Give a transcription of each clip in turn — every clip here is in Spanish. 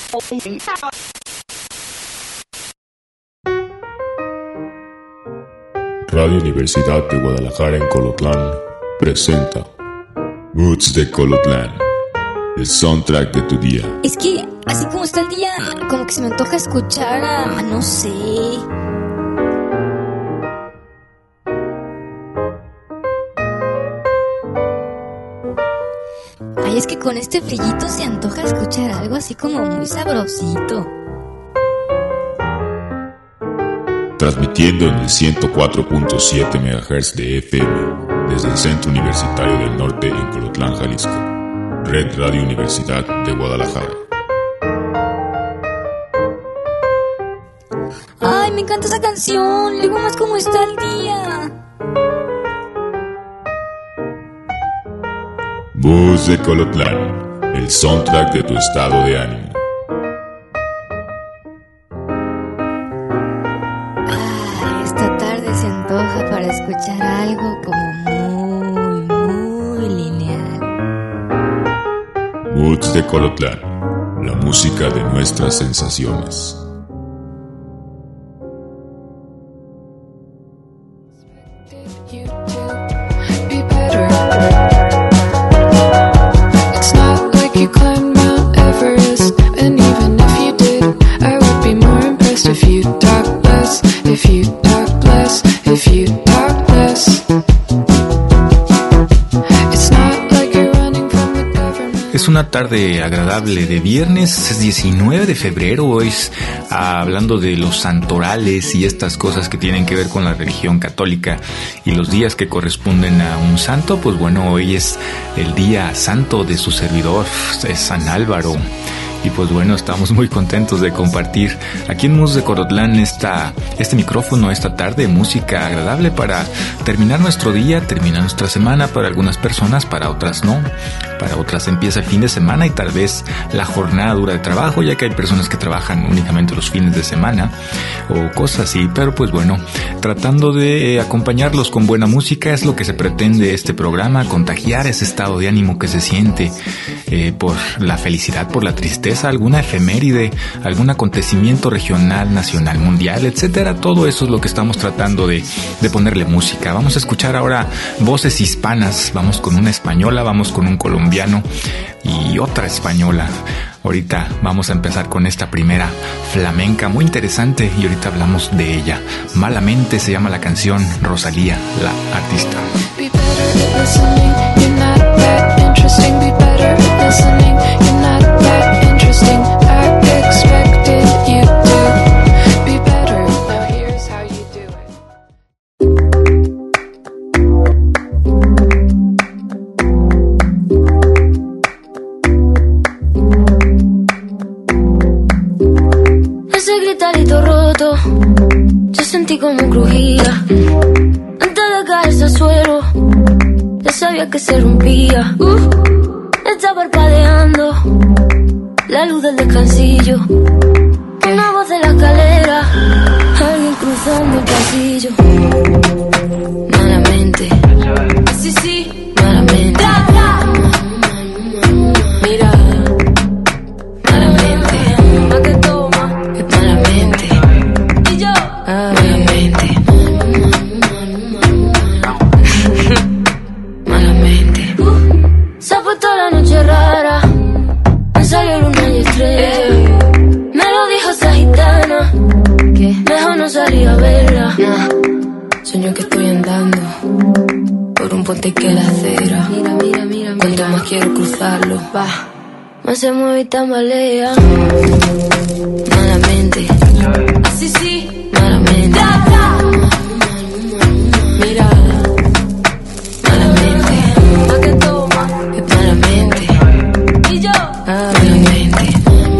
Radio Universidad de Guadalajara en Colotlán presenta Moods de Colotlán, el soundtrack de tu día. Es que, así como está el día, como que se me antoja escuchar a, no sé... Ay, es que con este frillito se antoja escuchar algo así como muy sabrosito. Transmitiendo en el 104.7 MHz de FM desde el Centro Universitario del Norte en Colotlán, Jalisco. Red Radio Universidad de Guadalajara. Ay, me encanta esa canción. Luego más cómo está el día. Moods de Colotlán, el soundtrack de tu estado de ánimo. Esta tarde se antoja para escuchar algo como muy lineal. Moods de Colotlán, la música de nuestras sensaciones. Es una tarde agradable de viernes, es 19 de febrero, hoy es hablando de los santorales y estas cosas que tienen que ver con la religión católica y los días que corresponden a un santo. Pues bueno, hoy es el día santo de su servidor, es San Álvaro. Y pues bueno, estamos muy contentos de compartir aquí en Moods de Colotlán este micrófono esta tarde, música agradable para terminar nuestro día, terminar nuestra semana. Para algunas personas, para otras no, para otras empieza el fin de semana y tal vez la jornada dura de trabajo, ya que hay personas que trabajan únicamente los fines de semana o cosas así. Pero pues bueno, tratando de acompañarlos con buena música es lo que se pretende este programa, contagiar ese estado de ánimo que se siente por la felicidad, por la tristeza, alguna efeméride, algún acontecimiento regional, nacional, mundial, etcétera. Todo eso es lo que estamos tratando de ponerle música. Vamos a escuchar ahora voces hispanas. Vamos con una española, vamos con un colombiano y otra española. Ahorita vamos a empezar con esta primera flamenca muy interesante y ahorita hablamos de ella. Malamente se llama la canción, Rosalía, la artista. Be better listening, you're not that interesting. Be better listening, you're not that interesting. I expected you to be better. Now here's how you do it. Ese gritarito roto, yo sentí como crujía. Antes de caerse al suelo, ya sabía que se rompía. Está parpadeando la luz del descansillo. Una voz de la escalera, alguien cruzando el pasillo. Malamente, sí, sí, malamente. Mira, malamente, pa' que toma, malamente. Y yo, malamente. Malamente. Se ha puesto la noche rara, me salió luna y estrella. Me lo dijo esa gitana, que mejor no salir a verla. Sueño que estoy andando por un puente que la acera. Mira. Cuanto más quiero cruzarlo, va, más se mueve y tambalea. Malamente, así sí, malamente. Mira, malamente, pa' que toma, que malamente. Y yo, malamente.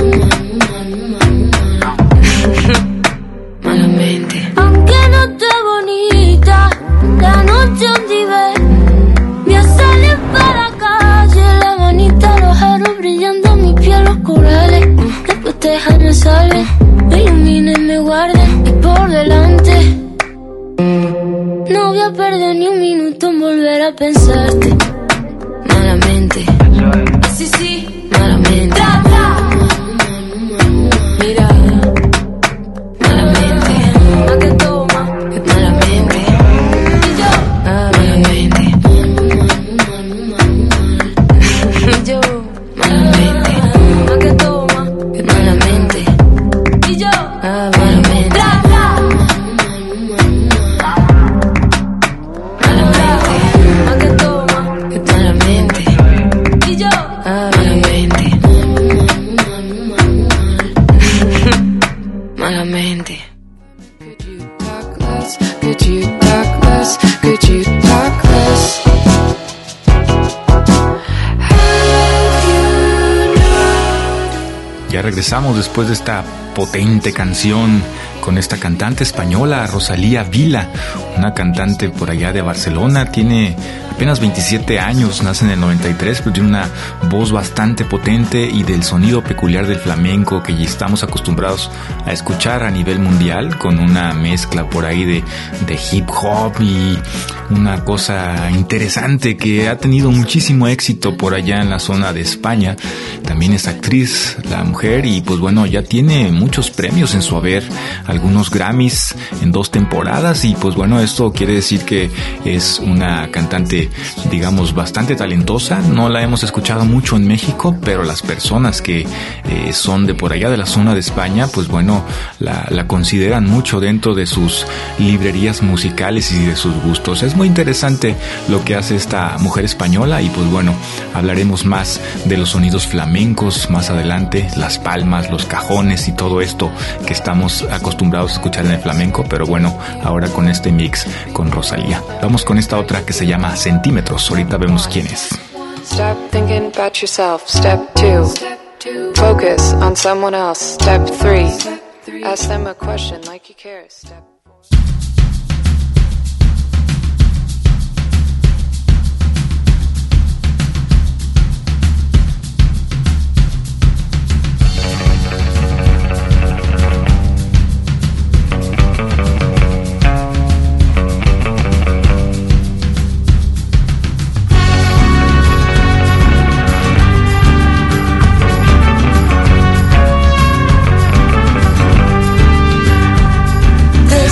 Malamente. Aunque no esté bonita, la noche donde ve, voy a salir para la calle, la manita, los aros brillando, mi piel, los corales. Después te dejan salen, me iluminen, me guarden y por delante. No voy a perder ni un minuto en volver a pensarte. Malamente, así sí, malamente. regresamos después de esta potente canción con esta cantante española, Rosalía Vila, una cantante por allá de Barcelona. Tiene apenas 27 años, nace en el 93, pero tiene una voz bastante potente y del sonido peculiar del flamenco que ya estamos acostumbrados a escuchar a nivel mundial, con una mezcla por ahí de hip hop y una cosa interesante que ha tenido muchísimo éxito por allá en la zona de España. También es actriz la mujer y pues bueno, ya tiene muchos premios en su haber, algunos Grammys en 2 temporadas, y pues bueno, esto quiere decir que es una cantante, digamos, bastante talentosa. No la hemos escuchado mucho en México, pero las personas que son de por allá de la zona de España, pues bueno, la consideran mucho dentro de sus librerías musicales y de sus gustos. Es muy interesante lo que hace esta mujer española y pues bueno, hablaremos más de los sonidos flamencos más adelante, las palmas, los cajones y todo esto que estamos acostumbrados a escuchar en el flamenco, pero bueno, ahora con este mix con Rosalía. Vamos con esta otra que se llama Centímetros. Ahorita vemos quién es. Stop thinking about yourself. Step 2. Focus on someone else. Step 3. Ask them a question like you care. Step 4. There's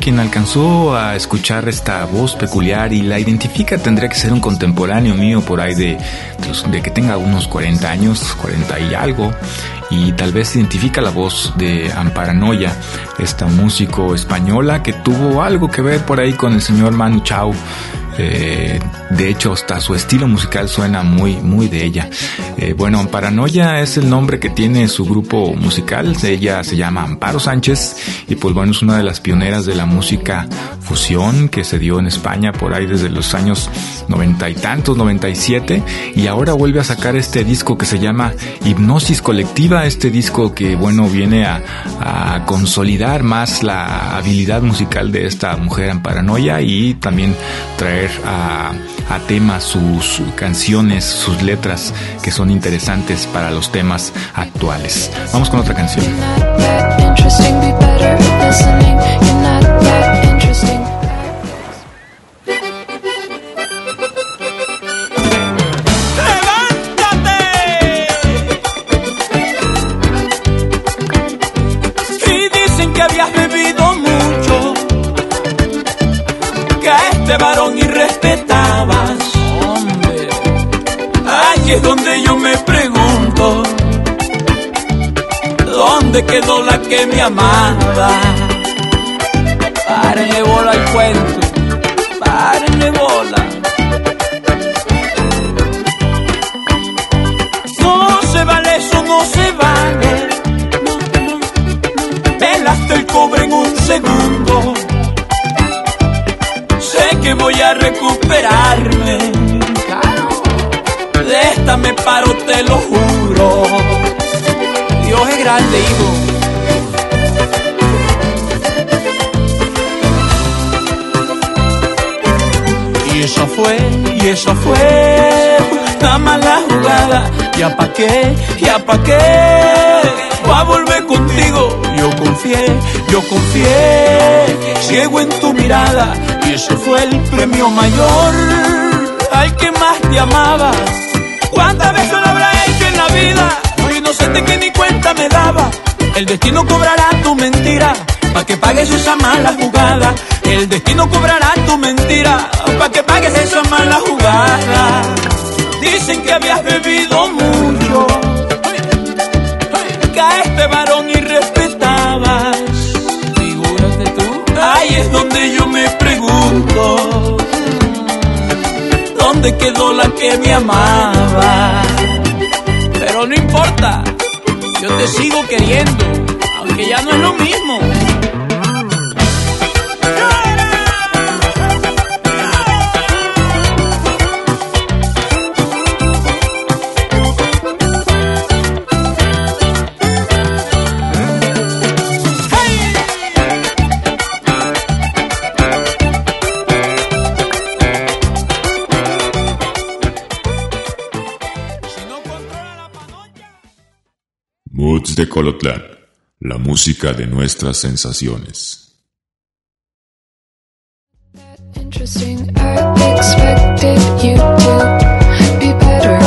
quien alcanzó a escuchar esta voz peculiar y la identifica tendría que ser un contemporáneo mío por ahí de que tenga unos 40 años, 40 y algo, y tal vez identifica la voz de Amparanoia, esta músico española que tuvo algo que ver por ahí con el señor Manu Chao. De hecho, hasta su estilo musical suena muy de ella. Bueno, Amparanoia es el nombre que tiene su grupo musical. Ella se llama Amparo Sánchez y pues bueno, es una de las pioneras de la música fusión que se dio en España por ahí desde los años 90 y tantos, 97, y ahora vuelve a sacar este disco que se llama Hipnosis Colectiva, este disco que bueno, viene a consolidar más la habilidad musical de esta mujer Amparanoia y también traer a tema sus canciones, sus letras que son interesantes para los temas actuales. Vamos con otra canción. ¡Levántate! Y dicen que habías bebido mucho, que a este varón irrespetabas. Hombre, ahí es donde yo me pregunto, ¿dónde quedó la que me amaba? Párenle bola al cuento, párenle bola. No se vale eso, no se vale. Pelaste el cobre en un segundo. Sé que voy a recuperarme. De esta me paro, te lo juro. Dios es grande, hijo. Y eso fue una mala jugada. Ya pa' qué, voy a volver contigo. Yo confié, ciego en tu mirada. Y ese fue el premio mayor al que más te amaba. ¿Cuántas veces lo habrá hecho en la vida? Soy inocente que ni cuenta me daba. El destino cobrará tu mentira, pa' que pagues esa mala jugada. El destino cobrará tu mentira, pa' que pagues esa mala jugada. Dicen que habías bebido mucho, que a este varón irrespetabas. Figúrate tú. Ahí es donde yo me pregunto, ¿dónde quedó la que me amaba? Pero no importa, yo te sigo queriendo, aunque ya no es lo mismo. Moods de Colotlán, la música de nuestras sensaciones. Interesting, I expected you to be better.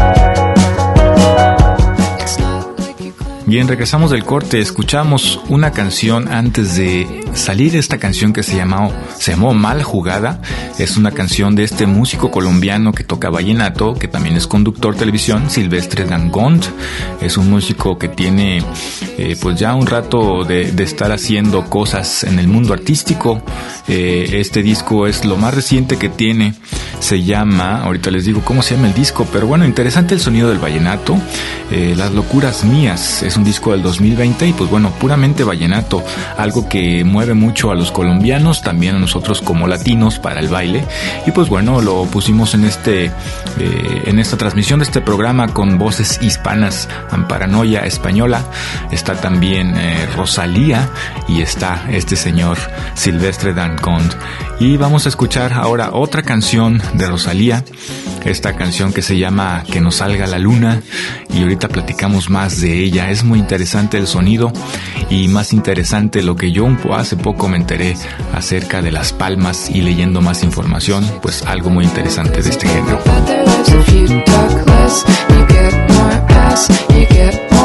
It's not like you claim. Bien, regresamos del corte, escuchamos una canción antes de salir, esta canción que se llamó Mal Jugada. Es una canción de este músico colombiano que toca vallenato, que también es conductor de televisión, Silvestre Dangond. Es un músico que tiene pues ya un rato de estar haciendo cosas en el mundo artístico. Este disco es lo más reciente que tiene, se llama, ahorita les digo cómo se llama el disco, pero bueno, interesante el sonido del vallenato. Las Locuras Mías es un disco del 2020 y pues bueno, puramente vallenato, algo que mueve mucho a los colombianos, también a nosotros como latinos para el baile. Y pues bueno, lo pusimos en esta transmisión de este programa con voces hispanas, Amparanoia española, está también Rosalía y está este señor Silvestre Dangond. Y vamos a escuchar ahora otra canción de Rosalía, esta canción que se llama Que nos salga la luna, y ahorita platicamos más de ella. Es muy interesante el sonido y más interesante lo que yo hace poco me enteré acerca de las palmas y leyendo más información, pues algo muy interesante de este género.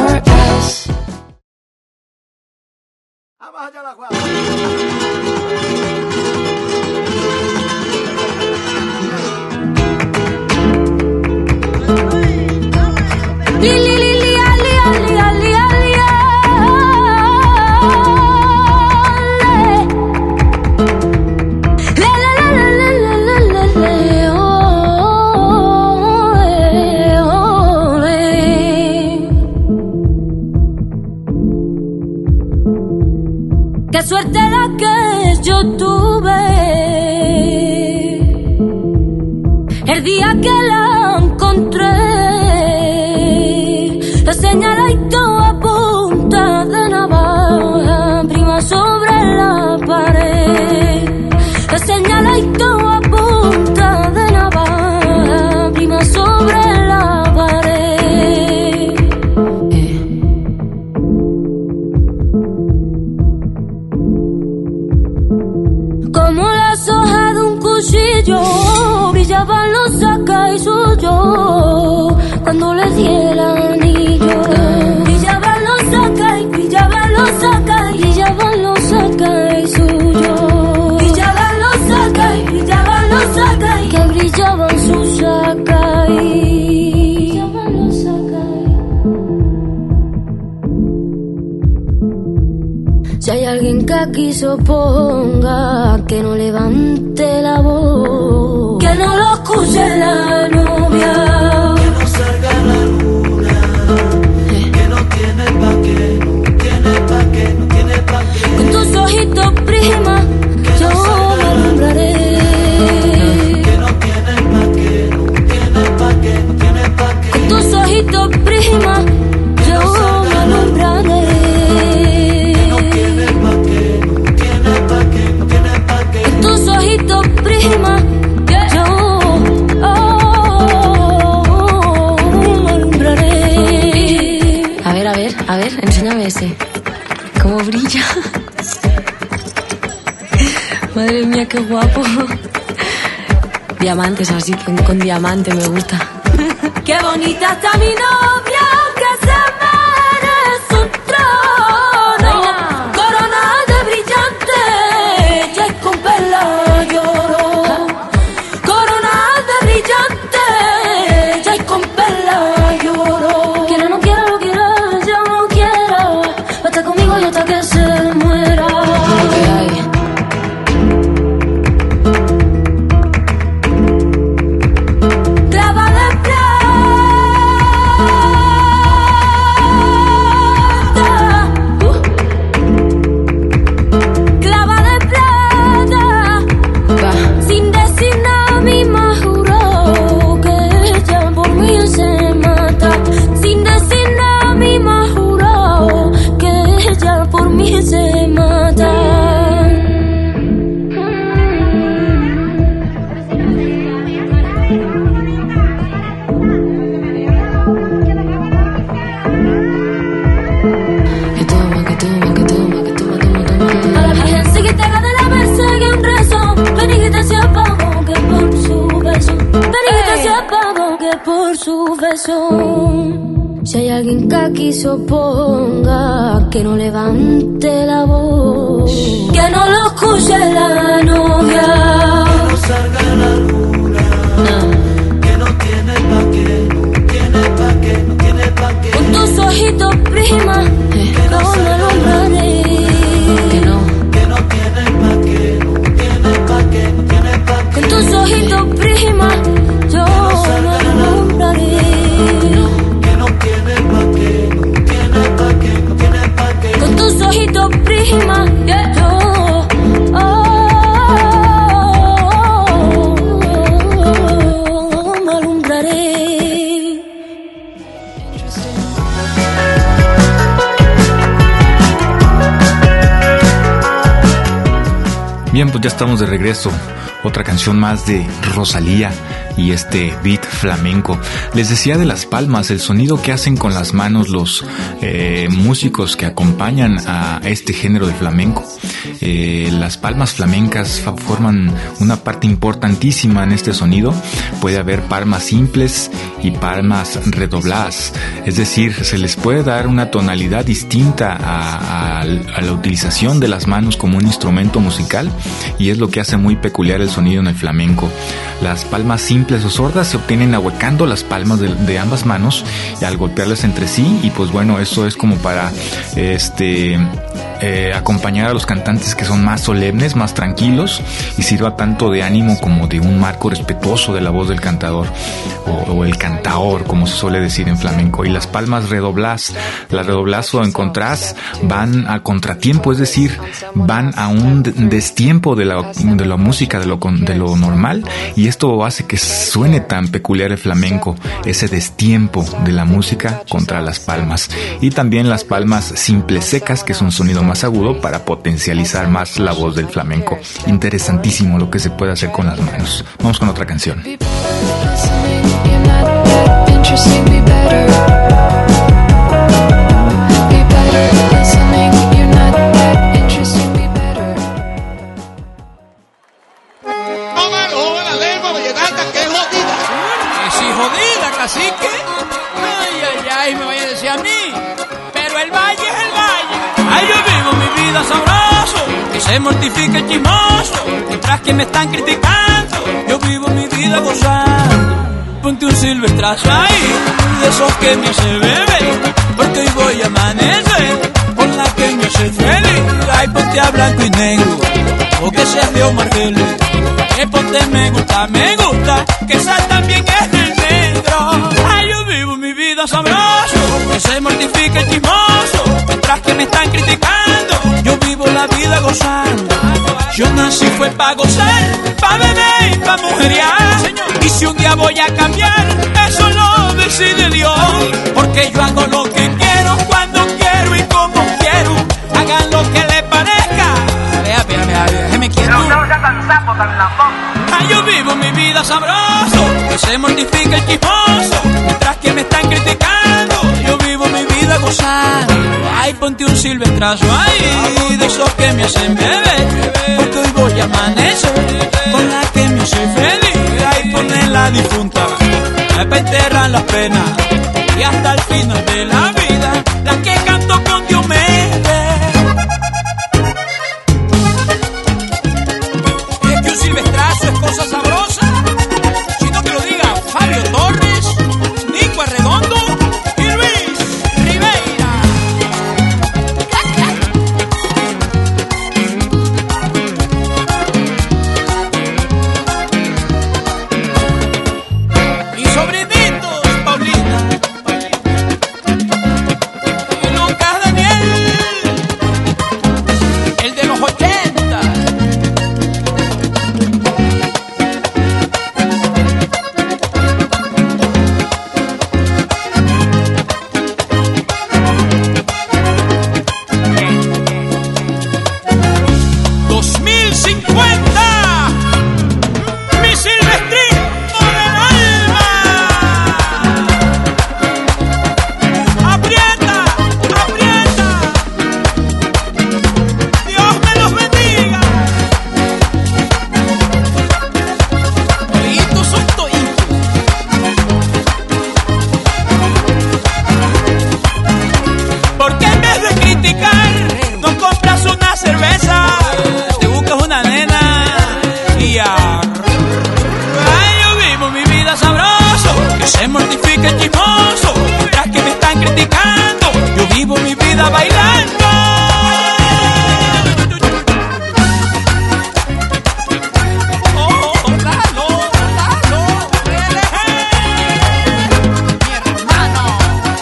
Vamos allá la que la encontré. La señaladito a punta de navaja, prima sobre la pared. La señaladito a punta de navaja, prima sobre la pared. Como las hojas de un cuchillo, brillaban los sacas suyos cuando le di el anillo. Brillaban los sacas, brillaban los sacas, brillaban los sacas suyos. Brillaban los sacas, brillaban los sacas, que brillaban sus sacas. Brillaban los sacas. Si hay alguien que aquí se oponga, que no levante la voz, que no lo escuche la novia, que no salga la luna, que no tiene pa' qué, no tiene pa' qué, no tiene pa' qué. con tus ojitos prima, yo me alumbraré. Que no tiene pa' qué, no tiene pa' qué, no tiene pa' qué. Con tus ojitos prima, yo me alumbraré. No tiene pa' qué, no tiene pa' qué, no tiene pa' qué. Con tus ojitos prima, yo me alumbraré. A ver, enséñame ese. ¿Cómo brilla? Madre mía, qué guapo. Diamantes así, con diamante me gusta. Qué bonita está mi novia, que se merece un trono. Corona de brillante, ya con perla lloro. Corona de brillante, ya con perla lloro. Quiera no quiera, lo quiera, ya no quiera. Va a estar conmigo y hasta que se muera. Clava de clava de plata, sin decir nada mi ma juró que ella por mí se mata. Sin decir nada mi ma juró que ella por mí se mata. Que toma, que toma, que toma, que toma, toma, toma. A la virgen seguidera de la merced que un rezo. Benigita sea pavo que por su beso. Benigita sea pavo que por su beso. Si hay alguien que aquí se oponga, que no levante la voz, que no lo escuche la novia. Que no salga la luna, que no tiene pa' qué, no tiene pa' qué, no tiene pa' qué. Con tus ojitos prima, no me alumbraré. Que no. Que no tiene pa' qué, no tiene pa' qué, no tiene pa' qué. Con tus ojitos prima, yo me alumbraré. Que no tiene pa' qué, no tiene pa' qué, no tiene pa' qué. Con tus ojitos prima, yo me alumbraré. Bien, pues ya estamos de regreso. Otra canción más de Rosalía y este beat flamenco. Les decía de las palmas, el sonido que hacen con las manos los músicos que acompañan a este género de flamenco. Las palmas flamencas forman una parte importantísima en este sonido. Puede haber palmas simples y palmas redobladas, es decir, se les puede dar una tonalidad distinta a la utilización de las manos como un instrumento musical, y es lo que hace muy peculiar el sonido en el flamenco. Las palmas simples o sordas se obtienen ahuecando las palmas de ambas manos y al golpearlas entre sí, y pues bueno, eso es como para acompañar a los cantantes que son más solemnes, más tranquilos, y sirva tanto de ánimo como de un marco respetuoso de la voz del cantador o el cantaor, como se suele decir en flamenco. Y las palmas redoblás, la redoblás o encontrás van a contratiempo, es decir, van a un destiempo de la música, de lo normal, y esto hace que suene tan peculiar el flamenco, ese destiempo de la música contra las palmas. Y también las palmas simples secas, que es un sonido más agudo para potencializar más la voz del flamenco. Interesantísimo lo que se puede hacer con las manos. Vamos con otra canción. Cacique, ay, me vaya a decir a mí, pero el valle es el valle. Ay, yo vivo mi vida sabroso, que se mortifica el chismoso, mientras que me están criticando, yo vivo mi vida gozando. Ponte un silvestrazo ahí, de esos que me hace beber, porque hoy voy a amanecer, con la que me hace feliz. Ay, ponte a blanco y negro, o que seas de Omar Geles, que ponte me gusta, que sal también es el negro. Ay, yo vivo mi vida sabroso, que se mortifica el chismoso, mientras que me están criticando, yo vivo la vida gozando. Yo nací fue pa' gozar, pa' beber y pa' mujerear, y si un día voy a cambiar, eso lo decide Dios, porque yo hago lo que quiero, cuando quiero y como quiero, hagan lo que les parezca. Vea, déjeme quieto. Ay, yo vivo mi vida sabroso, que se mortifica el chismoso, mientras que me están criticando, yo vivo mi vida gozando. Ay, ponte un silvestrazo ahí, de esos que me hacen beber, porque hoy voy a amanecer, con la que me hace feliz. Ay, ponle la difunta, para enterrar las penas, y hasta el final de la vida, la que canto con Diomedes. Silvestrazo es cosa sabrosa, sino que lo diga Fabio Torres, Nico Arredondo y Luis Ribeira. Mis sobrinitos, Paulina y Lucas Daniel, el de los 80. Se mortifica el chismoso, mientras que me están criticando, yo vivo mi vida bailando. Oh, dalo, mi hermano.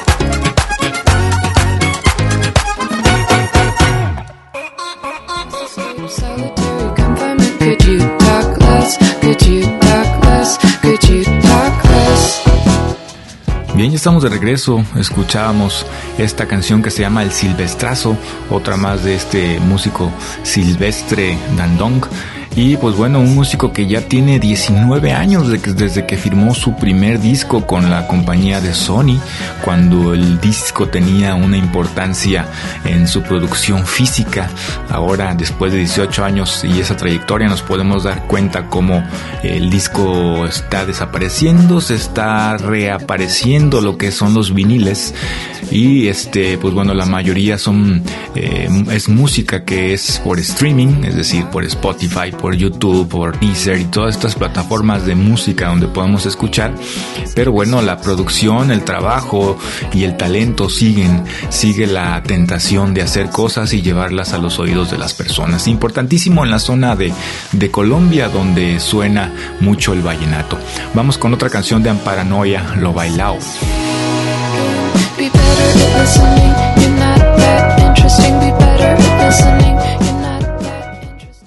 Could you talk less? Could you talk less? Could you talk less? Bien, ya estamos de regreso. Escuchábamos esta canción que se llama El Silvestrazo, otra más de este músico Silvestre Dangond. Y pues bueno, un músico que ya tiene 19 años desde que firmó su primer disco con la compañía de Sony, cuando el disco tenía una importancia en su producción física. Ahora, después de 18 años y esa trayectoria, nos podemos dar cuenta cómo el disco está desapareciendo, se está reapareciendo lo que son los viniles. Y pues bueno, la mayoría es música que es por streaming, es decir, por Spotify, por YouTube, por Deezer y todas estas plataformas de música donde podemos escuchar. Pero bueno, la producción, el trabajo y el talento sigue la tentación de hacer cosas y llevarlas a los oídos de las personas. Importantísimo en la zona de Colombia, donde suena mucho el vallenato. Vamos con otra canción de Amparanoia, Lo Bailao. Be better at listening, you're not that interesting. Be better at listening, you're not that interesting.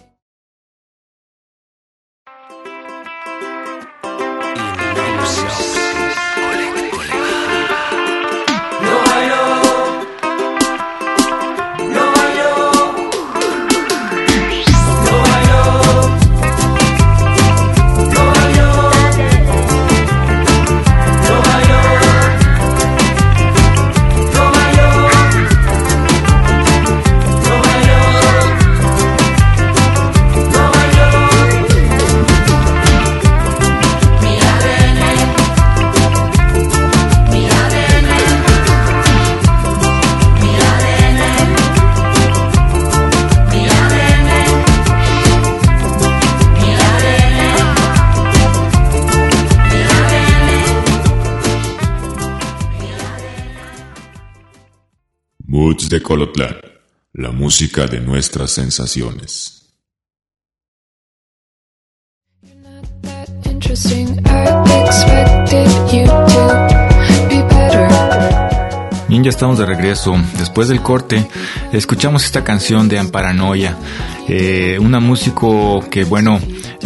Moods de Colotlán, la música de nuestras sensaciones. Bien, ya estamos de regreso. Después del corte, escuchamos esta canción de Amparanoia, una músico que, bueno,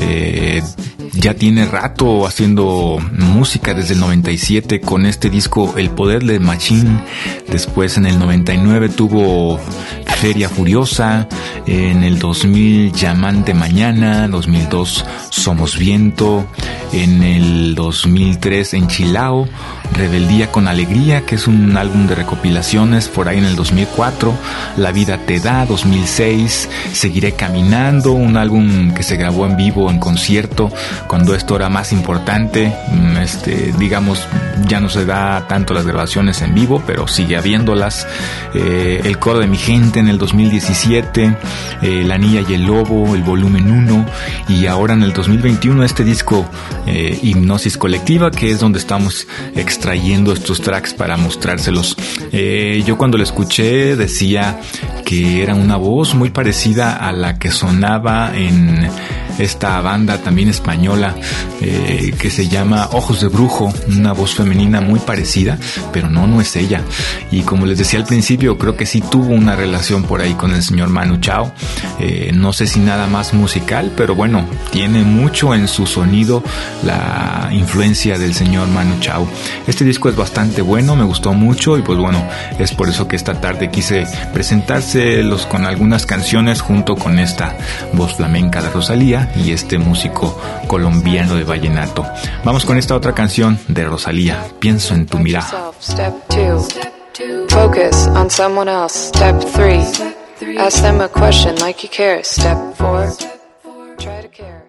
ya tiene rato haciendo música desde el 97 con este disco El Poder de Machín. Después en el 99 tuvo Feria Furiosa, en el 2000 Llamante Mañana, 2002 Somos Viento, en el 2003 Enchilao, Rebeldía con Alegría, que es un álbum de recopilaciones, por ahí en el 2004, La Vida Te Da, 2006, Seguiré Caminando, un álbum que se grabó en vivo en concierto cuando esto era más importante. Digamos, ya no se da tanto las grabaciones en vivo, pero sigue habiéndolas. El Coro de Mi Gente en el 2017, La Niña y el Lobo, el volumen 1, y ahora en el 2021 este disco Hipnosis Colectiva, que es donde estamos extrayendo estos tracks para mostrárselos. Yo cuando lo escuché decía que era una voz muy parecida a la que sonaba en esta banda también española que se llama Ojos de Brujo, una voz femenina muy parecida, pero no es ella. Y como les decía al principio, creo que sí tuvo una relación por ahí con el señor Manu Chao. No sé si nada más musical, pero bueno, tiene mucho en su sonido la influencia del señor Manu Chao. Este disco es bastante bueno, me gustó mucho, y pues bueno, es por eso que esta tarde quise presentárselos con algunas canciones junto con esta voz flamenca de Rosalía y este músico colombiano de vallenato. Vamos con esta otra canción de Rosalía, Pienso en tu mirada. Step 2. Focus on someone else. Step 3. Ask them a question like you care. Step 4. Try to care.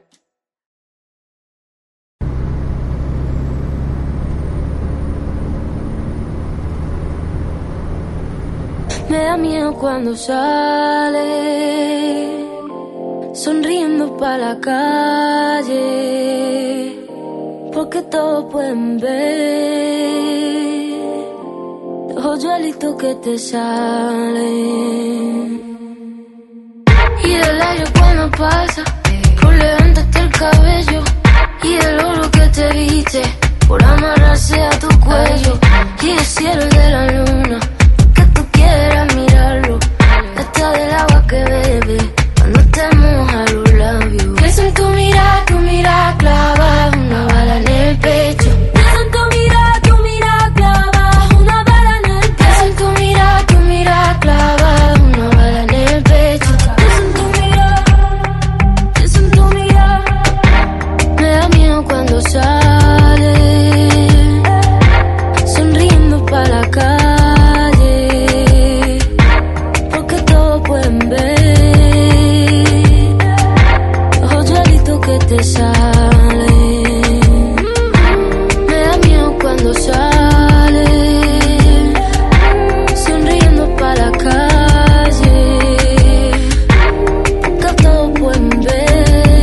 Me da miedo cuando sale, sonriendo pa' la calle, porque todos pueden ver los hoyuelitos que te salen. Y del aire cuando pasa, por levantarte el cabello, y del oro que te viste, por amarrarse a tu cuello, y el cielo de la luna, que tú quieras mirarlo, hasta del agua que bebe, cuando te moja los labios. Pienso en tu mirada clavada, una bala en el pecho. Pienso en tu mirada clavada, una bala en el pecho. Pienso en tu mirada clavada, una bala en el pecho. Pienso en tu mirada, me da miedo cuando sale, sonriendo pa' la calle, porque todos pueden ver los hoyuelitos que te salen. Me da miedo cuando sale, sonriendo pa' la calle, porque todos pueden ver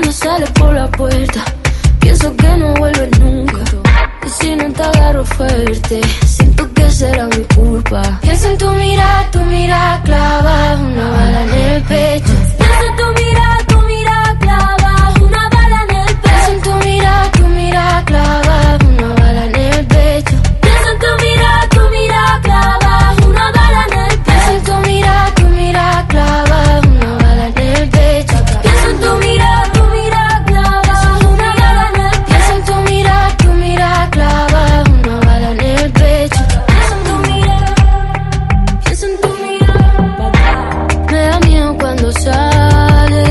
cuando sales por la puerta, pienso que no vuelves nunca. Y si no te agarro fuerte, siento que será mi culpa. Pienso en tu mirada clava una bala en el pecho. Pienso en tu mirada clava una bala en el pecho. Pienso en tu mirada clava una bala en el pecho. Pienso en tu mirada clava una bala en el pecho. Pienso en tu mirada clava una bala en el pecho. Pienso en tu mirada clava una bala en el pecho. Pienso en tu mirada clava una bala en el pecho. Pienso en tu mirada. Me da miedo cuando sale,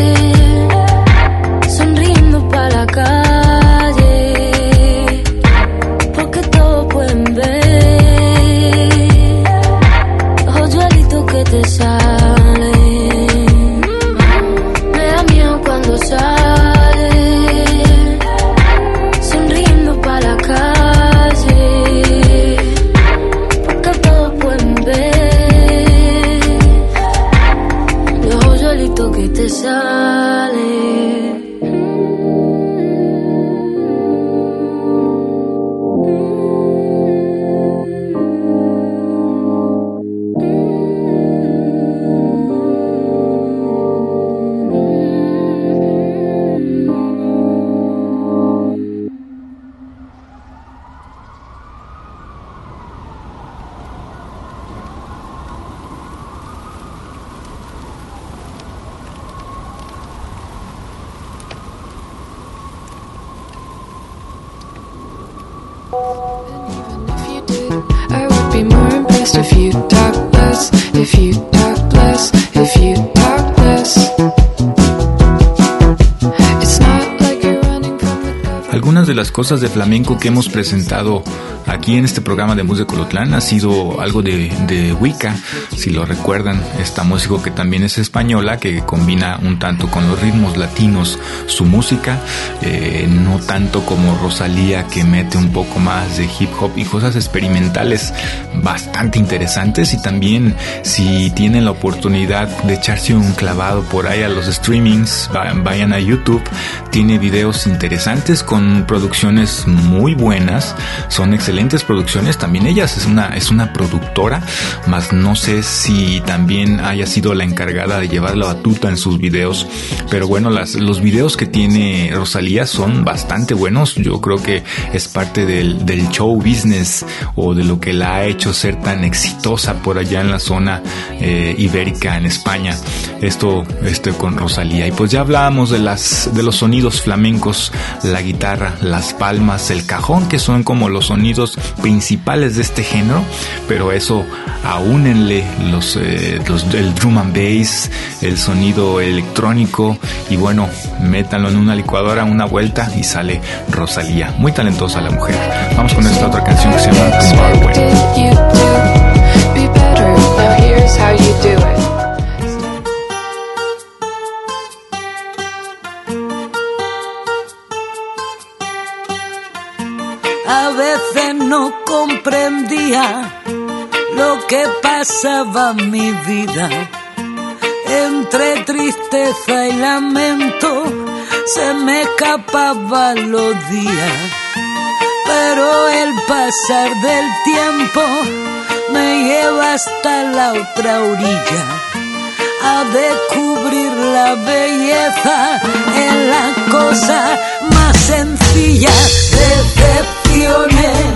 sonriendo pa' la calle, porque todos pueden ver los hoyuelitos que te salen. Me da miedo cuando sale, sonriendo pa' la calle, porque todos pueden ver los hoyuelitos que te salen. I would be more impressed if you talk less, if you talk less, if you talk less. It's not like you're running from the... Algunas de las cosas de flamenco que hemos presentado aquí en este programa de Música Colotlán ha sido algo de Wicca, si lo recuerdan, esta música que también es española, que combina un tanto con los ritmos latinos su música, no tanto como Rosalía, que mete un poco más de hip hop y cosas experimentales bastante interesantes. Y también, si tienen la oportunidad de echarse un clavado por ahí a los streamings, vayan a YouTube, tiene videos interesantes con producciones muy buenas, son excelentes producciones. También ella es una productora, más no sé si también haya sido la encargada de llevar la batuta en sus videos, pero bueno, los videos que tiene Rosalía son bastante buenos. Yo creo que es parte del show business, o de lo que la ha hecho ser tan exitosa por allá en la zona ibérica, en España, esto con Rosalía. Y pues ya hablábamos de los sonidos flamencos, la guitarra, las palmas, el cajón, que son como los sonidos principales de este género, pero eso aúnenle el drum and bass, el sonido electrónico, y bueno, métanlo en una licuadora, una vuelta y sale Rosalía. Muy talentosa la mujer. Vamos con esta otra canción que se llama Tomorrow. A veces no comprendía lo que pasaba en mi vida. Entre tristeza y lamento se me escapaban los días. Pero el pasar del tiempo me lleva hasta la otra orilla, a descubrir la belleza en la cosa más sencilla. Decepciones,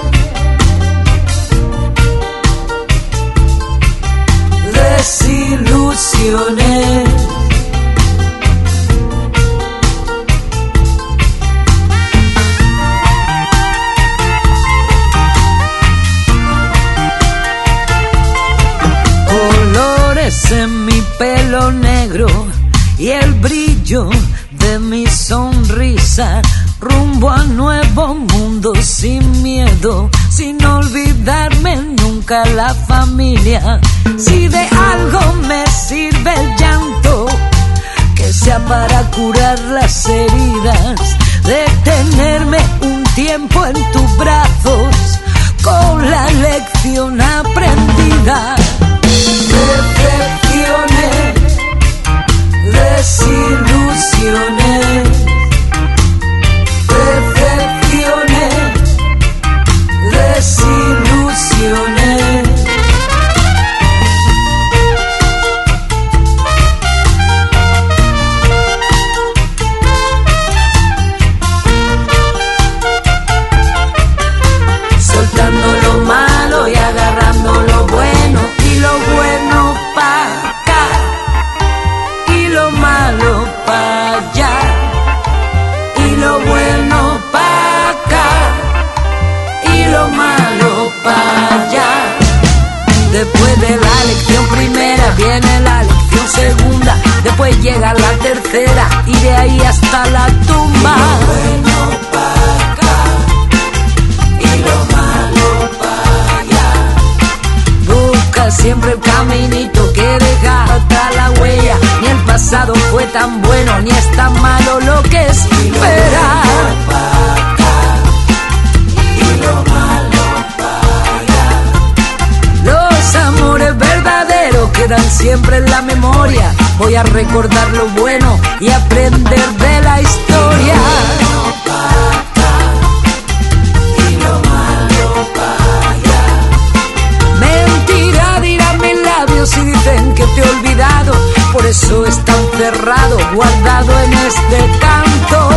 desilusiones, colores en mi pelo negro y el brillo de mi sonrisa, rumbo a nuevos mundos sin miedo, sin olvidarme nunca la familia. Si de algo me sirve el llanto, que sea para curar las heridas, detenerme un tiempo en tus brazos con la lección aprendida. Decepciones, desilusiones, viene la lección segunda, después llega la tercera y de ahí hasta la tumba. Y lo bueno para acá y lo malo para allá. Busca siempre el caminito que deja atrás la huella. Ni el pasado fue tan bueno ni es tan malo lo que espera. Los amores verdaderos quedan siempre en la memoria. Voy a recordar lo bueno y aprender de la historia. Mentira dirán mis labios si dicen que te he olvidado. Por eso está encerrado, guardado en este canto.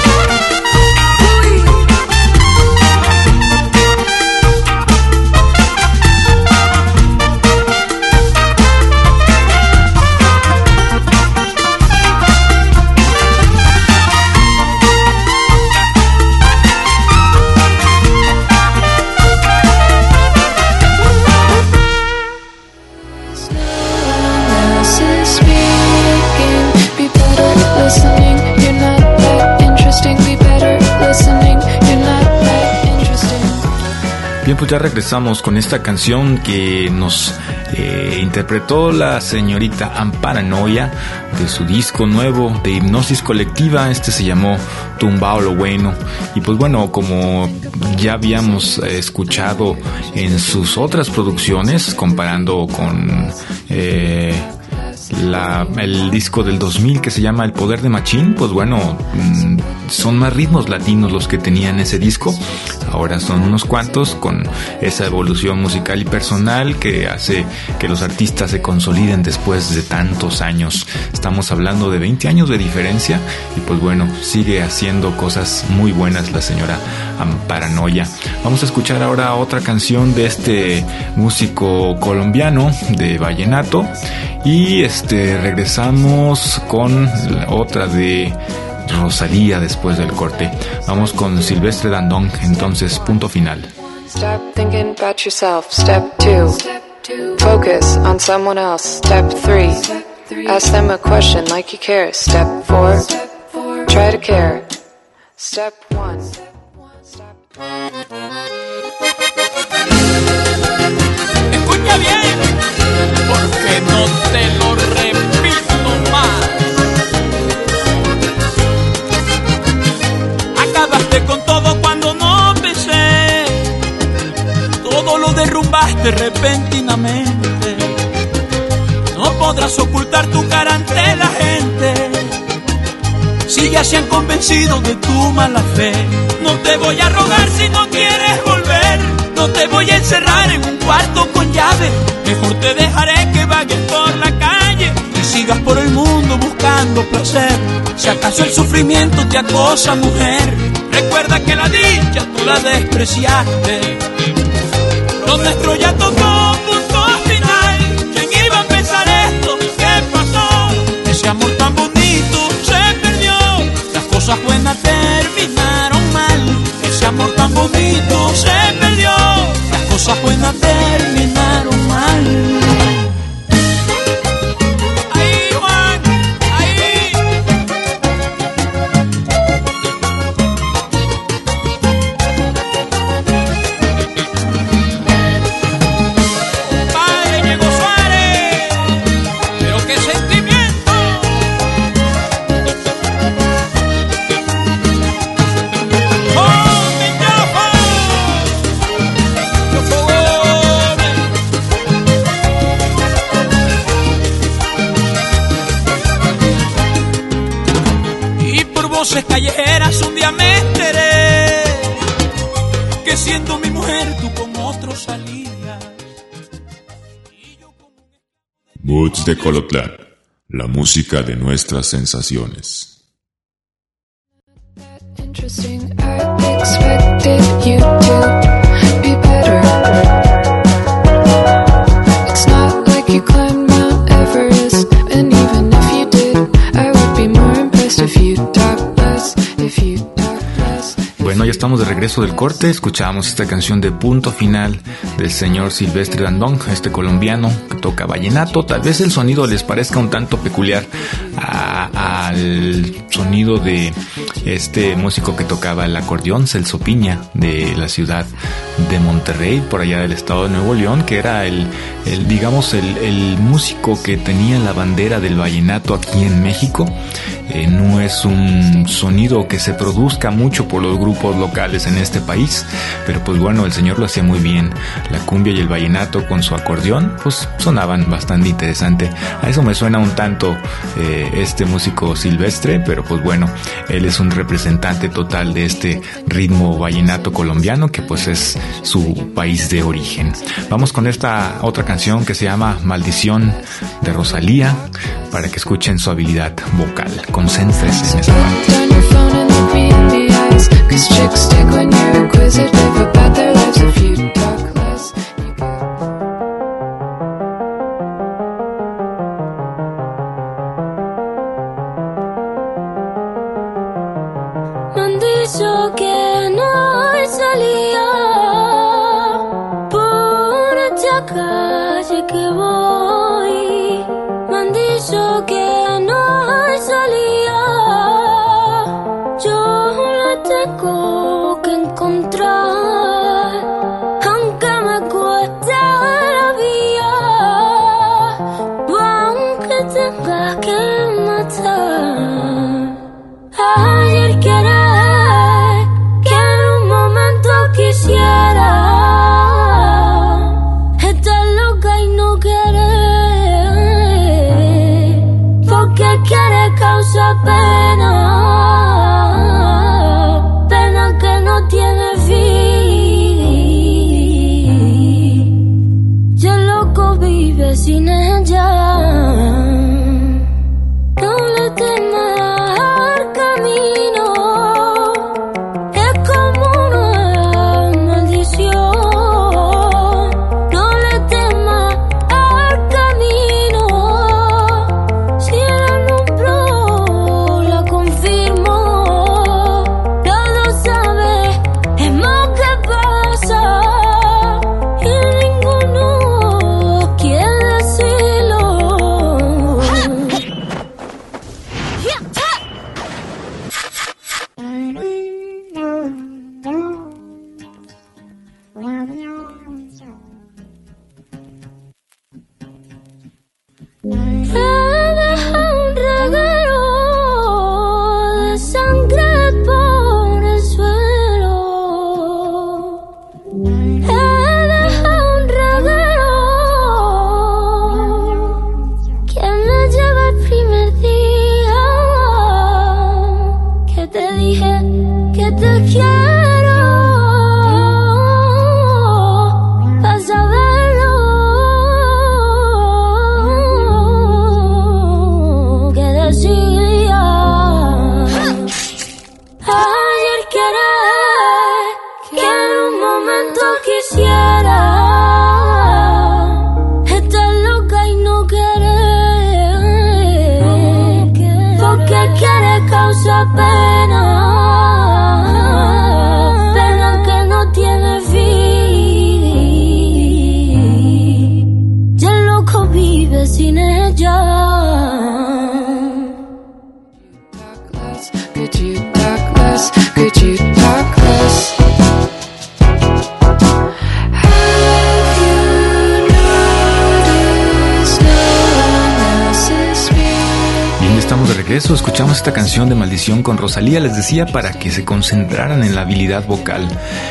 Bien, pues ya regresamos con esta canción que nos interpretó la señorita Amparanoia de su disco nuevo de Hipnosis Colectiva. Este se llamó Tumbao lo Bueno. Y pues bueno, como ya habíamos escuchado en sus otras producciones, comparando con el disco del 2000 que se llama El Poder de Machín, pues bueno, son más ritmos latinos los que tenían ese disco. Ahora son unos cuantos, con esa evolución musical y personal que hace que los artistas se consoliden después de tantos años. Estamos hablando de 20 años de diferencia y pues bueno, sigue haciendo cosas muy buenas la señora Amparanoia. Vamos a escuchar ahora otra canción de este músico colombiano de vallenato y regresamos con otra de Rosalía después del corte. Vamos con Silvestre Dangond, entonces punto final. Stop thinking about yourself. Step 2. Focus on someone else. Step 3. Ask them a question like you care. Step 4. Try to care. Step 1. Escucha bien, porque no te lo repito más. Acabaste con todo cuando no pensé, todo lo derrumbaste repentinamente. No podrás ocultar tu cara ante la gente, si ya se han convencido de tu mala fe. No te voy a rogar si no quieres volver, no te voy a encerrar en un cuarto con llave. Mejor te dejaré que vagues por la calle y sigas por el mundo buscando placer. Si acaso el sufrimiento te acosa, mujer, recuerda que la dicha tú la despreciaste. Lo nuestro ya tocó punto final. ¿Quién iba a pensar esto? ¿Qué pasó? Ese amor tan bonito se perdió. Las cosas buenas terminaron mal. Ese amor tan bonito se perdió. Las cosas buenas terminaron mal. Callejeras un día me enteré que siendo mi mujer tú con otro salías. Moods de Colotlán, la música de nuestras sensaciones. Interesting, I expected you to be better. It's not like you climbed Mount Everest, and even if you did, I would be more impressed if you talked less, if you talked less. Bueno, ya estamos de regreso del corte. Escuchábamos esta canción de Punto Final del señor Silvestre Dangond, este colombiano que toca vallenato. Tal vez el sonido les parezca un tanto peculiar al sonido de este músico que tocaba el acordeón, Celso Piña, de la ciudad de Monterrey, por allá del estado de Nuevo León, que era el músico que tenía la bandera del vallenato aquí en México. No es un sonido que se produzca mucho por los grupos locales en este país, pero pues bueno, el señor lo hacía muy bien. La cumbia y el vallenato con su acordeón pues sonaban bastante interesante. A eso me suena un tanto este músico Silvestre, pero pues bueno, él es un representante total de este ritmo vallenato colombiano, que pues es su país de origen. Vamos con esta otra canción que se llama Maldición, de Rosalía, para que escuchen su habilidad vocal. Concéntrense en esa parte. Me han dicho que no hay salida por esta calle que voy. Me han dicho que no hay salida, yo la tengo que encontrar, aunque me cueste la vía, o aunque tenga que matar. Ayer querer que en un momento quisiera estar loca y no querer, porque quiere causar pena, pena que no tiene fin. Y el loco vive sin ella. No le temas al camino, es como una maldición. No le temas al camino, si la nombró, la confirmó. Todo sabe, es más que pasa, y ninguno quiere decirlo. He dejado un reguero de sangre por el suelo. He dejado un reguero que me lleva el primer día que te dije que te quiero. Vas a verlo, que decía. Ayer querer que en un momento quisiera estar loca y no querer, porque quiere causar pena, pena que no tiene fin. Y el loco vive sin ella. Could you talk less? Could you talk less? Have you noticed no one else is real? Bien, estamos de regreso. Escuchamos esta canción de Maldición con Rosalía. Les decía, para que se concentraran en la habilidad vocal.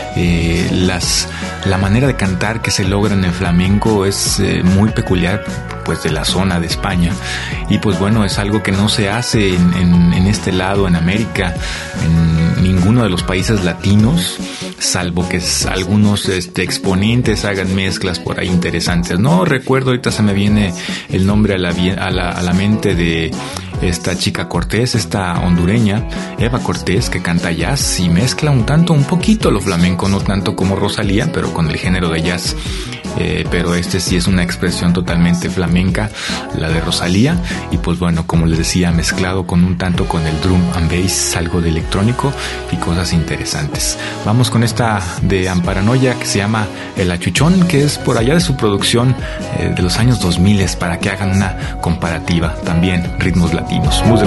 La manera de cantar que se logra en el flamenco es muy peculiar, pues de la zona de España, y pues bueno, es algo que no se hace en este lado, en América, en ninguno de los países latinos. salvo que algunos exponentes hagan mezclas por ahí interesantes. No recuerdo, ahorita se me viene el nombre a la mente de esta chica Cortés, esta hondureña, Eva Cortés, que canta jazz y mezcla un poquito lo flamenco, no tanto como Rosalía, pero con el género de jazz. Pero sí es una expresión totalmente flamenca, la de Rosalía, y pues bueno, como les decía, mezclado con un tanto con el drum and bass, algo de electrónico y cosas interesantes. Vamos con esta de Amparanoia que se llama El Achuchón, que es por allá de su producción de los años 2000, para que hagan una comparativa. También ritmos latinos, muy de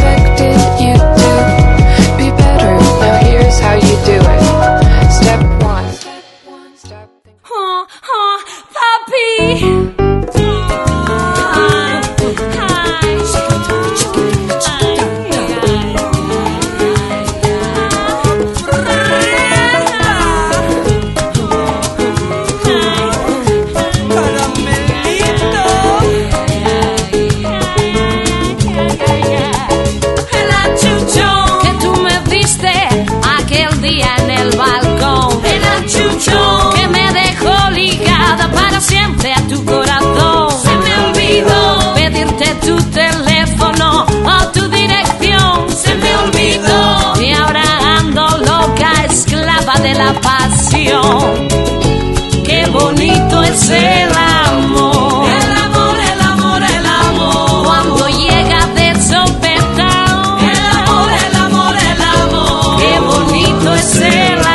Papi. Siempre a tu corazón. Se me olvidó pedirte tu teléfono o tu dirección. Se me olvidó. Y ahora ando loca, esclava de la pasión. Qué bonito es el amor. El amor, el amor, el amor. Cuando llega de sopetón. El amor, el amor, el amor. Qué bonito es el amor.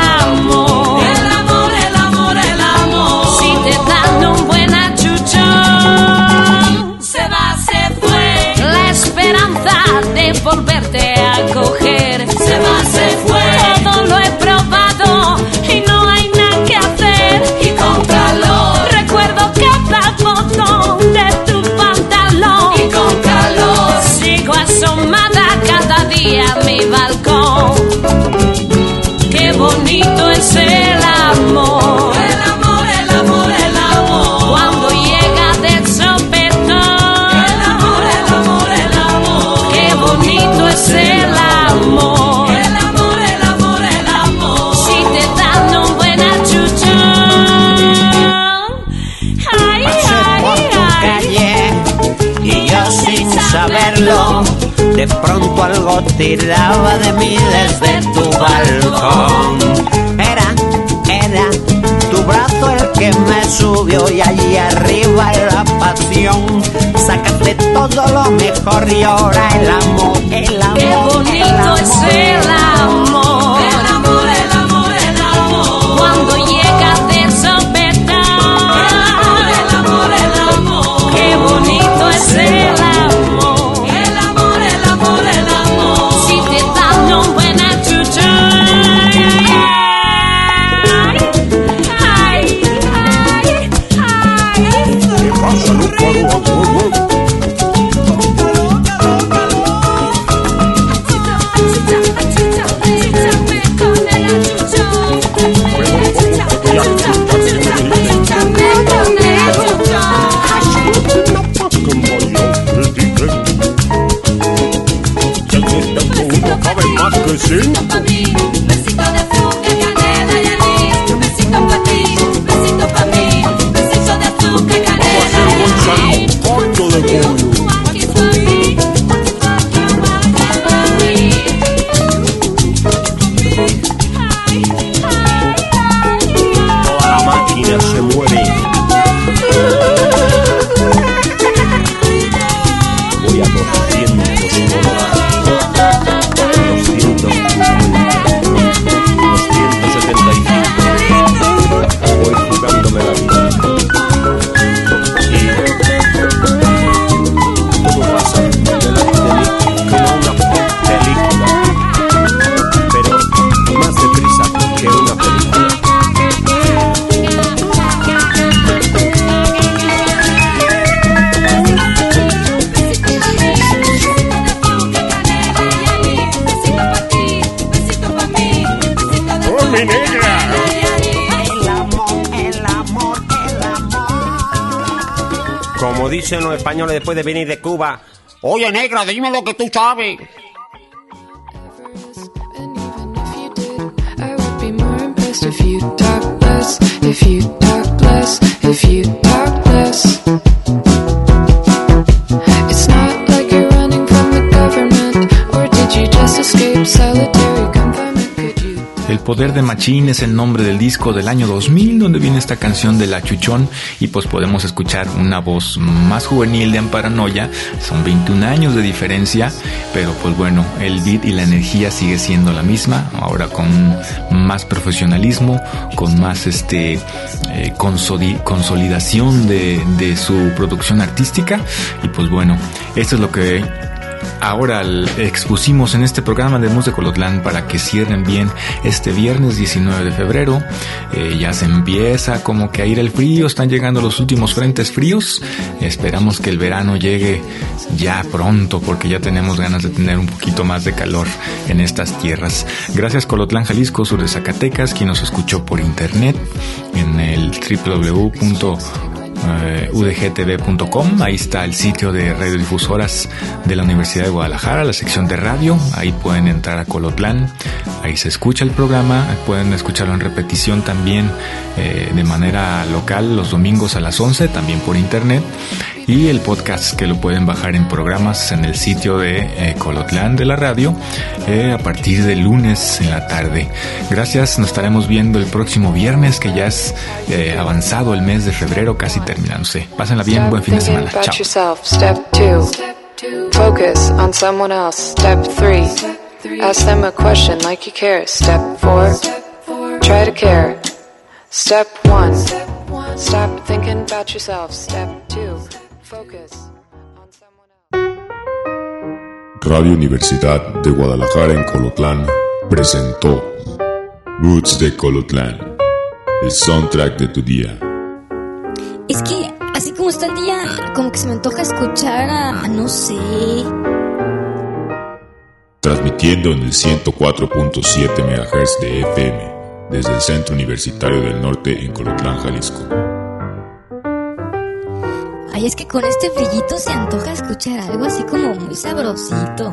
Volverte a coger. Se va, se fue. Todo lo he probado y no hay nada que hacer. Y con calor recuerdo cada botón de tu pantalón. Y con calor sigo asomada cada día a mi balcón. Qué bonito es el amor. El amor, el amor, el amor. Cuando llega del sopetón. El amor, el amor, el amor. Qué bonito es el amor. El amor, el amor, el amor. Si te dan un buen achuchón. Ay, pasé por tu calle y yo sin saberlo, de pronto algo tiraba de mí desde tu balcón. Era tu brazo el que me subió y allí arriba la pasión. Sacaste todo lo mejor y ahora el amor, el amor. Qué bonito es el amor. El amor, el amor, el amor. Cuando llega de sopetón. El amor, el amor. Qué bonito es el amor. El amor, el amor, el amor. Si te dan un buen achuchón. Ay, ay, ay. ¿Qué pasa, Lupa? Besito pa' mí, besito de azúcar, canela y anís. Besito pa' ti, besito pa' mí, besito de azúcar, canela y anís. Aquí estoy, Toda la máquina se mueve. Voy a 200 por hora. 275. Voy jugándome la vida. Y todo pasa delante de mí como una película, pero más deprisa que una película. ¡Mi negra! El amor, el amor, el amor. Como dicen los españoles después de venir de Cuba, oye negra, dime lo que tú sabes. if you talk less, if you talk less, if you talk less. It's not like you're running from the government, or did you just escape solitary confinement? Could you? El Poder de Machín es el nombre del disco del año 2000, donde viene esta canción de La Chuchón, y pues podemos escuchar una voz más juvenil de Amparanoia. Son 21 años de diferencia, pero pues bueno, el beat y la energía sigue siendo la misma, ahora con más profesionalismo, con más consolidación de su producción artística. Y pues bueno, esto es lo que ahora expusimos en este programa de Mus de Colotlán para que cierren bien este viernes 19 de febrero. Ya se empieza como que a ir el frío, están llegando los últimos frentes fríos. Esperamos que el verano llegue ya pronto, porque ya tenemos ganas de tener un poquito más de calor en estas tierras. Gracias Colotlán, Jalisco, sur de Zacatecas, quien nos escuchó por internet en el www.udgtv.com. Ahí está el sitio de radiodifusoras de la Universidad de Guadalajara, la sección de radio. Ahí pueden entrar a Colotlán, ahí se escucha el programa, pueden escucharlo en repetición también de manera local los domingos a las 11, también por internet. Y el podcast que lo pueden bajar en programas en el sitio de Colotlán de la radio a partir de lunes en la tarde. Gracias, nos estaremos viendo el próximo viernes, que ya es avanzado el mes de febrero, casi terminándose. Pásenla bien, buen fin de semana. Chao. Step 2. Focus on someone else. Step 3. Ask them a question like you care. Step 4. Try to care. Step 1. Stop thinking about yourself. Step 2. Focus on someone else. Radio Universidad de Guadalajara en Colotlán presentó Roots de Colotlán, el soundtrack de tu día. Es que, así como está el día, como que se me antoja escuchar a no sé. Transmitiendo en el 104.7 MHz de FM, desde el Centro Universitario del Norte en Colotlán, Jalisco. Ay, es que con este frillito se antoja escuchar algo así como muy sabrosito.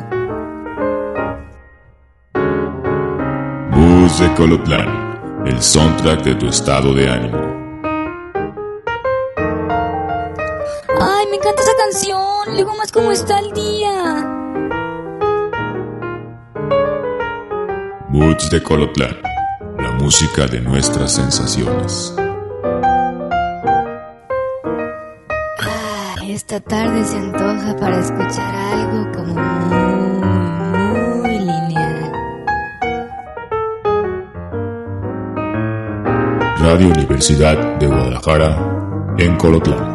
Mus de Colotlán, el soundtrack de tu estado de ánimo. Ay, me encanta esa canción. Luego más cómo está el día. Mus de Colotlán, la música de nuestras sensaciones. Esta tarde se antoja para escuchar algo como muy lineal. Radio Universidad de Guadalajara en Colotlán.